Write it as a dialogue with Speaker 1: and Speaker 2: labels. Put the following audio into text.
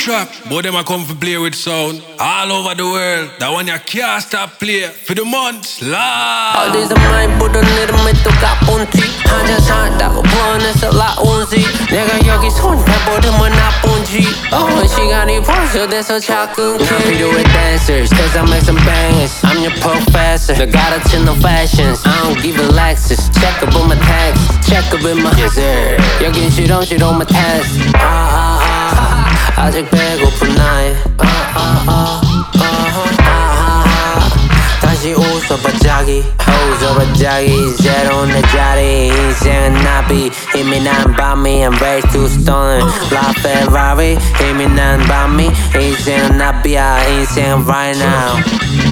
Speaker 1: track, but them a come for play with sound. All over the world, that one you can't stop play. For the months, la.
Speaker 2: 어디서 많이 부른 이름이 또 가뿐지 한잔 산다고 불어내서 라운지 내가 여기 손해버리면 나쁜지 시간이 벌써 돼서 자꾸 나 필요해 dancers Cause I make some bangers I'm your professor 너 가르치는 fashions I don't give a Lexus Check up on my tags Check up in my yes sir 여긴 실험실 on my test 아직 배고픈 나의 다시 웃어봐 자기 웃어봐 자기 새로운 내 자리 인생은 나비 힘이 난 밤이 I'm ready to stone La Ferrari 힘이 난 밤이 인생은 나비야 인생은 right now